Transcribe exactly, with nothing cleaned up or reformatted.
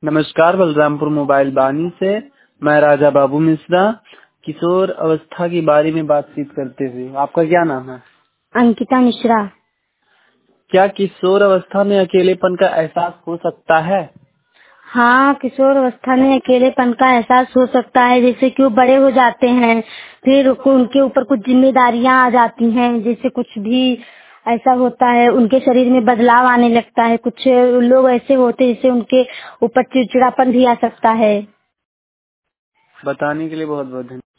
नमस्कार, बलरामपुर मोबाइल बानी से मैं राजा बाबू मिश्रा। किशोर अवस्था के बारे में बातचीत करते हुए, आपका क्या नाम है? अंकिता मिश्रा। क्या किशोर अवस्था में अकेलेपन का एहसास हो सकता है? हाँ, किशोर अवस्था में अकेलेपन का एहसास हो सकता है। जैसे कि वो बड़े हो जाते हैं, फिर उनके ऊपर कुछ जिम्मेदारियां आ जाती हैं। जैसे कुछ भी ऐसा होता है, उनके शरीर में बदलाव आने लगता है। कुछ लोग ऐसे होते हैं जैसे उनके ऊपर चिड़चिड़ापन भी आ सकता है। बताने के लिए बहुत बहुत धन्यवाद।